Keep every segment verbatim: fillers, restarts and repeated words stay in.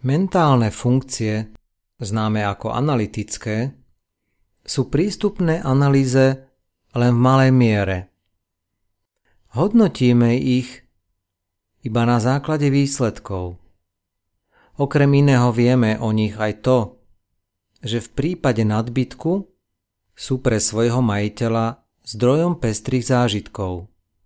Mentálne funkcie, známe ako analytické, sú prístupné analýze len v malej miere. Hodnotíme ich iba na základe výsledkov. Okrem iného vieme o nich aj to, že v prípade nadbytku sú pre svojho majiteľa zdrojom pestrých zážitkov.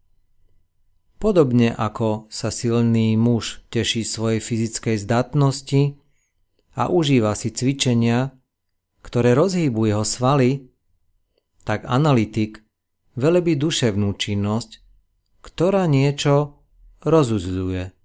Podobne ako sa silný muž teší svojej fyzickej zdatnosti a užíva si cvičenia, ktoré rozhýbu jeho svaly, tak analytik velebí duševnú činnosť, ktorá niečo rozuzľuje.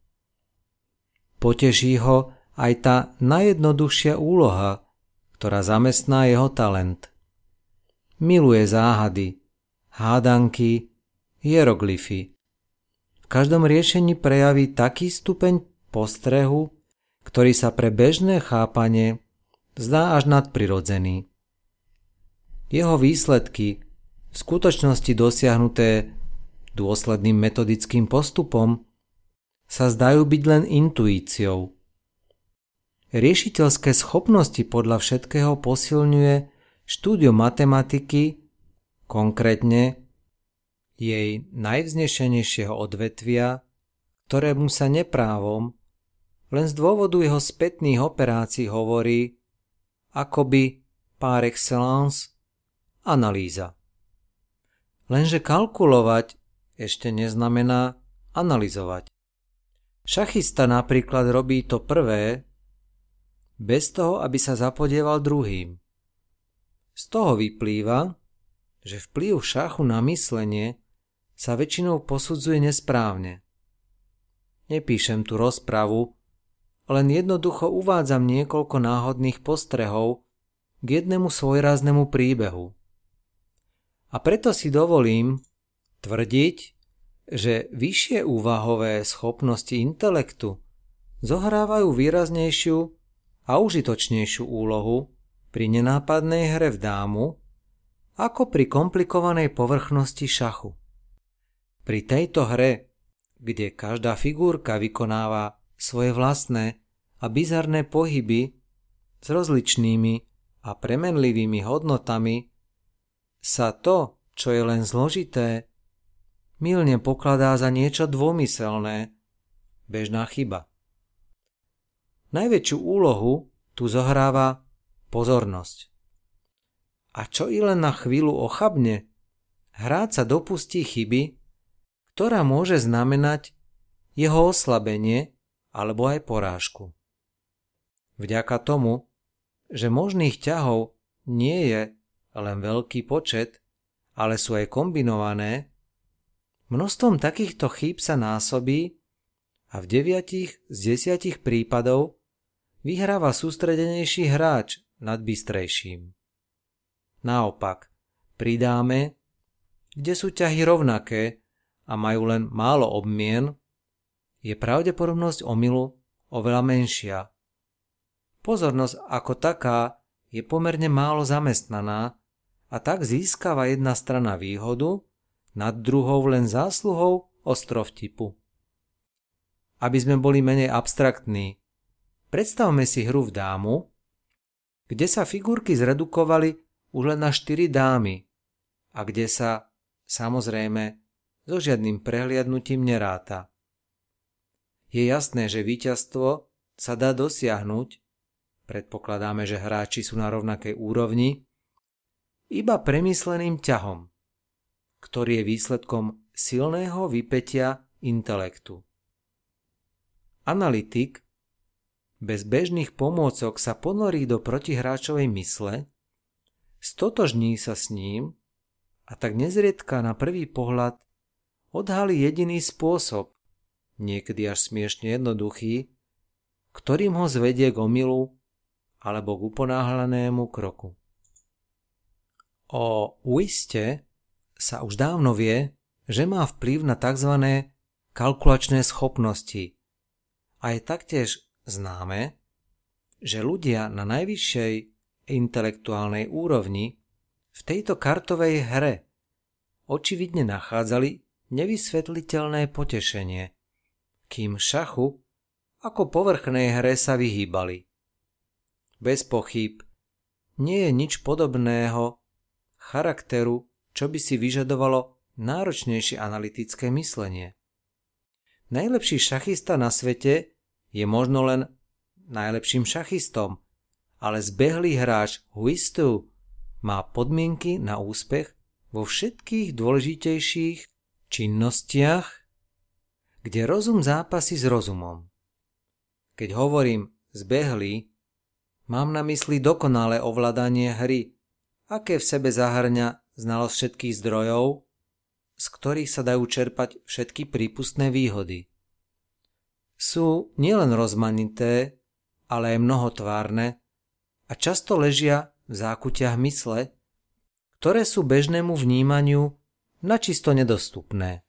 Poteší ho aj tá najjednoduchšia úloha, ktorá zamestná jeho talent. Miluje záhady, hádanky, hieroglyfy. V každom riešení prejaví taký stupeň postrehu, ktorý sa pre bežné chápanie zdá až nadprirodzený. Jeho výsledky, v skutočnosti dosiahnuté dôsledným metodickým postupom, sa zdajú byť len intuíciou. Riešiteľské schopnosti podľa všetkého posilňuje štúdium matematiky, konkrétne jej najvznešenejšieho odvetvia, ktorému sa neprávom len z dôvodu jeho spätných operácií hovorí akoby par excellence analýza. Lenže kalkulovať ešte neznamená analyzovať. Šachista napríklad robí to prvé, bez toho, aby sa zapodieval druhým. Z toho vyplýva, že vplyv šachu na myslenie sa väčšinou posudzuje nesprávne. Nepíšem tu rozpravu, len jednoducho uvádzam niekoľko náhodných postrehov k jednému svojráznému príbehu. A preto si dovolím tvrdiť, že vyššie úvahové schopnosti intelektu zohrávajú výraznejšiu a užitočnejšiu úlohu pri nenápadnej hre v dámu ako pri komplikovanej povrchnosti šachu. Pri tejto hre, kde každá figurka vykonáva svoje vlastné a bizarné pohyby s rozličnými a premenlivými hodnotami, sa to, čo je len zložité, mylne pokladá za niečo dômyselné, bežná chyba. Najväčšiu úlohu tu zohráva pozornosť. A čo i len na chvíľu ochabne, hráč sa dopustí chyby, ktorá môže znamenať jeho oslabenie alebo aj porážku. Vďaka tomu, že možných ťahov nie je len veľký počet, ale sú aj kombinované, množstvom takýchto chýb sa násobí a v deviatich z desiatich prípadov vyhráva sústredenejší hráč nad bystrejším. Naopak, pridáme, kde sú ťahy rovnaké a majú len málo obmien, je pravdepodobnosť omylu oveľa menšia. Pozornosť ako taká je pomerne málo zamestnaná a tak získava jedna strana výhodu nad druhou len zásluhou ostrovtipu. Aby sme boli menej abstraktní, predstavme si hru v dámu, kde sa figurky zredukovali už len na štyri dámy a kde sa, samozrejme, so žiadnym prehliadnutím neráta. Je jasné, že víťazstvo sa dá dosiahnuť, predpokladáme, že hráči sú na rovnakej úrovni, iba premysleným ťahom, ktorý je výsledkom silného vypätia intelektu. Analytik bez bežných pomôcok sa ponorí do protihráčovej mysle, stotožní sa s ním a tak nezriedka na prvý pohľad odhalí jediný spôsob, niekedy až smiešne jednoduchý, ktorým ho zvedie k omylu alebo k uponáhľanému kroku. O uiste sa už dávno vie, že má vplyv na tzv. Kalkulačné schopnosti a je taktiež známe, že ľudia na najvyššej intelektuálnej úrovni v tejto kartovej hre očividne nachádzali nevysvetliteľné potešenie, kým šachu ako povrchnej hre sa vyhýbali. Bez pochýb nie je nič podobného charakteru, čo by si vyžadovalo náročnejšie analytické myslenie. Najlepší šachista na svete je možno len najlepším šachistom, ale zbehlý hráč whistu má podmienky na úspech vo všetkých dôležitejších činnostiach, kde rozum zápasí s rozumom. Keď hovorím zbehlý, mám na mysli dokonalé ovládanie hry, aké v sebe zahŕňa znalosť všetkých zdrojov, z ktorých sa dajú čerpať všetky prípustné výhody. Sú nielen rozmanité, ale aj mnohotvárne a často ležia v zákutiach mysle, ktoré sú bežnému vnímaniu načisto nedostupné.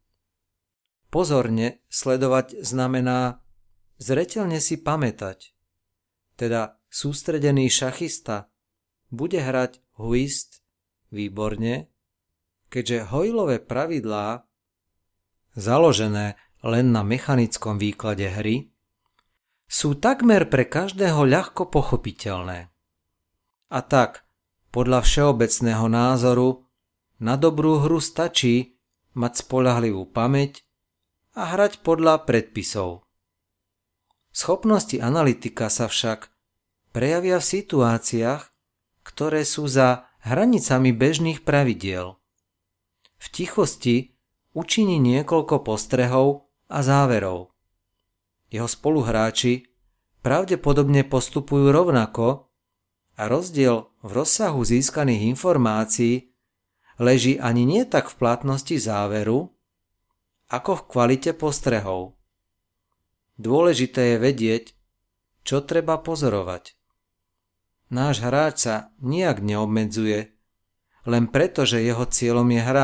Pozorne sledovať znamená zreteľne si pamätať, teda sústredený šachista bude hrať whist výborne, keďže Hoylove pravidlá, založené len na mechanickom výklade hry, sú takmer pre každého ľahko pochopiteľné. A tak, podľa všeobecného názoru, na dobrú hru stačí mať spoľahlivú pamäť a hrať podľa predpisov. Schopnosti analytika sa však prejavia v situáciách, ktoré sú za hranicami bežných pravidiel. V tichosti učiní niekoľko postrehov a záverov. Jeho spoluhráči pravdepodobne postupujú rovnako a rozdiel v rozsahu získaných informácií leží ani nie tak v platnosti záveru, ako v kvalite postrehov. Dôležité je vedieť, čo treba pozorovať. Náš hráč sa nijak neobmedzuje, len preto, že jeho cieľom je hra.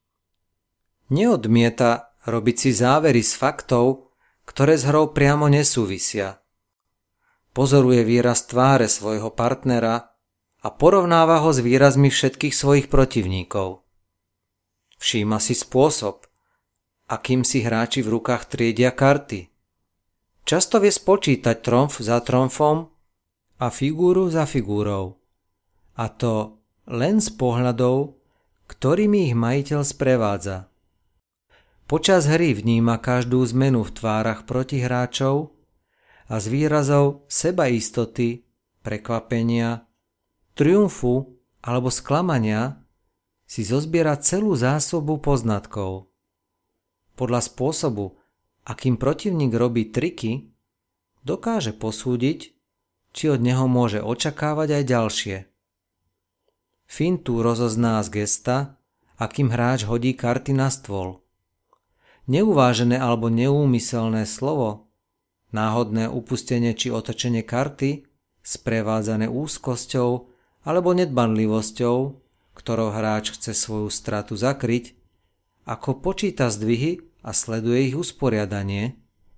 Neodmieta robiť si závery z faktov, ktoré s hrou priamo nesúvisia. Pozoruje výraz tváre svojho partnera a porovnáva ho s výrazmi všetkých svojich protivníkov. Všíma si spôsob, akým si hráči v rukách triedia karty. Často vie spočítať tromf za tromfom a figúru za figúrou. A to len z pohľadov, ktorými ich majiteľ sprevádza. Počas hry vníma každú zmenu v tvárach protihráčov a z výrazov sebaistoty, prekvapenia, triumfu alebo sklamania si zozbiera celú zásobu poznatkov. Podľa spôsobu, akým protivník robí triky, dokáže posúdiť, či od neho môže očakávať aj ďalšie. Fintu rozozná z gesta, akým hráč hodí karty na stôl. Neuvážené alebo neúmyselné slovo, náhodné upustenie či otočenie karty, sprevádzané úzkosťou alebo nedbanlivosťou, ktorou hráč chce svoju stratu zakryť, ako počíta zdvihy a sleduje ich usporiadanie,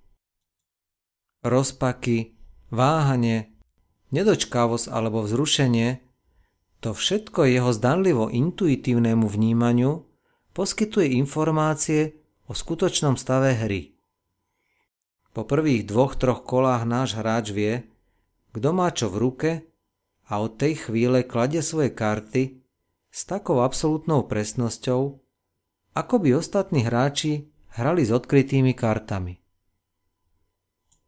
rozpaky, váhanie, nedočkavosť alebo vzrušenie, to všetko jeho zdanlivo intuitívnemu vnímaniu poskytuje informácie o skutočnom stave hry. Po prvých dvoch, troch kolách náš hráč vie, kto má čo v ruke a od tej chvíle kladie svoje karty s takou absolútnou presnosťou, ako by ostatní hráči hrali s odkrytými kartami.